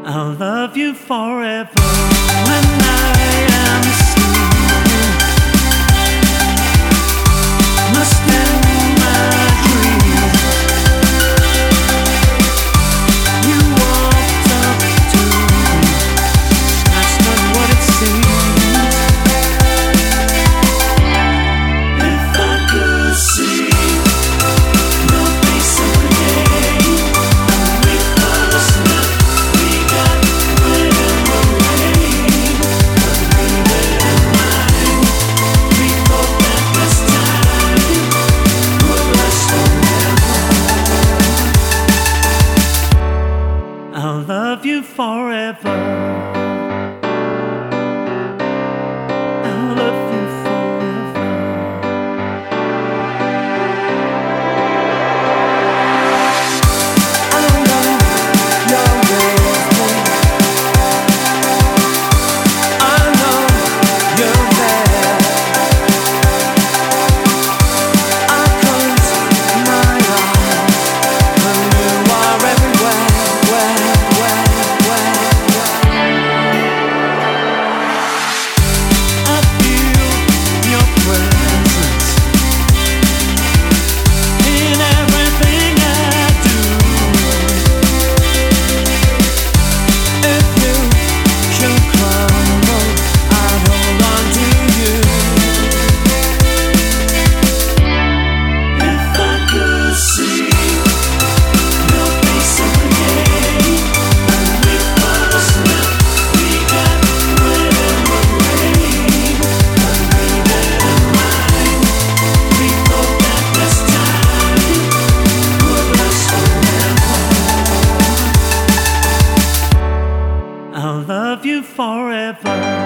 I'll love you forever when I am sleeping. Must end my dreams. You walked up to me. That's not what it seems. If I could see your face again, and recall the smell we got when it rained. But baby and mine, we thought that this time would last forever. I'll love you forever. I'll love you forever. I know you're with me. I know you're there. I close my eyes and you are everywhere. I feel your presence in everything I do. If you should crumble, I'd hold on to you. If I could see your face again, and recall the smell we got when it rained. But baby and mine, we thought that this time would last forever. I'll love you forever.